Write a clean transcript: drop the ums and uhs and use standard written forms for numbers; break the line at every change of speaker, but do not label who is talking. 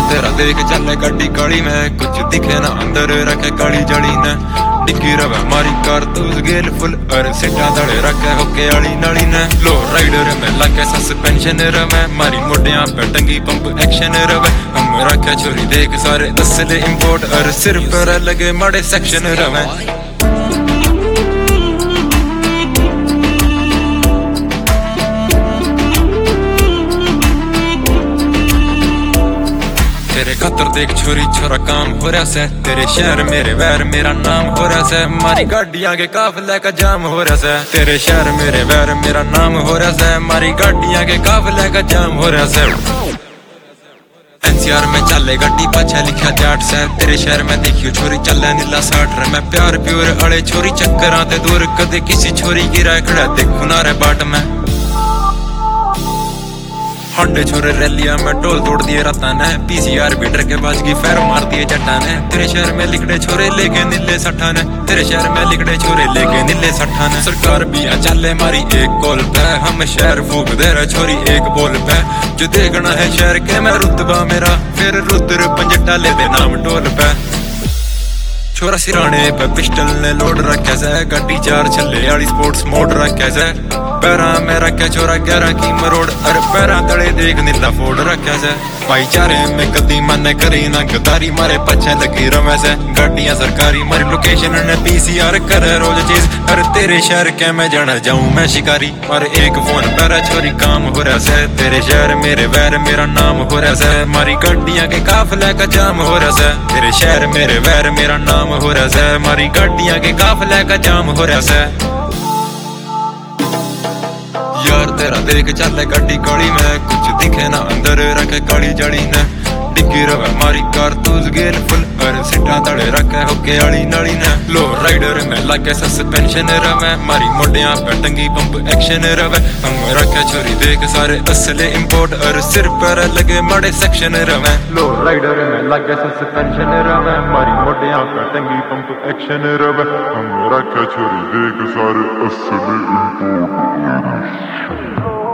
तेरा देख चले गड्डी काली में, कुछ दिखे ना अंदर रखे काली जड़ी ने। डिग्गी रवे मारी कारतूस गेल फुल और सीटा दड़े रखे होके आली नाली ने। लो राइडर में लगे सस्पेंशन रवे, मारी मोटियां पे टंगी पंप एक्शन रवे। हम रखे छोरी देख सारे असले इंपोर्ट और सिर पर लगे माड़े सेक्शन रवे। तेरे खातर देख छोरी छोरा काम हो रहा से, तेरे शहर मेरे वैर मेरा नाम हो रहा से। मारी गाड़ियां के काफिले का जाम हो रहा से, तेरे शहर मेरे वैर मेरा नाम हो रहा से। मारी गाड़ियां के काफिले का जाम हो रहा से। एनसीआर में चले गड्डी पाछा लिखा जाट से, तेरे शहर में देखियो छोरी चले नीला 60 रे। मैं प्यार प्योर अड़े छोरी चक्कर आते दूर, कदे किसी छोरी गिरा खड़ा देखो ना रे बाट में। हंडे छोरे रैलिया में टोल तोड़ दिए रत्ता ने, पीसीआर बीटर के बाज की फैर मार दिए जट्टा ने। तेरे शहर में लिखड़े छोरे लेके नीले 60 ने, तेरे शहर में लिखड़े छोरे लेके नीले 60 ने। सरकार भी चले मारी एक कॉल पे, हम शहर फूक दे रहे छोरी एक बोल पे। जो देखना है शहर के मैं रुतबा मेरा, फिर रुद्र पंजटा ले दे नाम टोल पे। छोरा सिराने पे पिस्टल ने लोड रखे से, गड्डी 4 छल्ले आली स्पोर्ट्स मोड रखे से। पैरा में रखे छोरा 11 की मरोड़, अरे पैरा तड़े देख नीला फोड़ रखे से। भाईचारे में कदी मन करी ना गदारी, मारे पछे लगी रमे से। गाड़ियां सरकारी मारी लोकेशन ने पीसीआर करे रोज चीज, अरे तेरे शहर के मैं जाना जाऊं मैं शिकारी। मारे एक फोन पैरा छोरी काम हो रहा से, तेरे शहर मेरे वैर मेरा नाम हो रहा से। मारी गाड़ियां के काफिले का जाम हो रहा से, तेरे शहर मेरे वैर मेरा नाम हो रहा से। मारी गाड़ियां के काफिले का जाम हो रहा से। यार तेरा देख चले गड्डी काली में, कुछ दिखे ना अंदर रखे काली जड़ी ने। डिग्गी रवे मारी कारतूस गेल फुल और सीटा तड़े रखे होके आली नाली ने। लो राइडर में लगे सस्पेंशन रवे, मारी मोटियां पे टंगी पंप एक्शन रवे। हम रखे छोरी देख सारे असले इंपोर्ट और सिर पर लगे माड़े सेक्शन रवे। लो राइडर में लगे सस्पेंशन रवे, मारी मोटियां पे टंगी पंप एक्शन रवे। हम रखे छोरी देख सारे असले इंपोर्ट।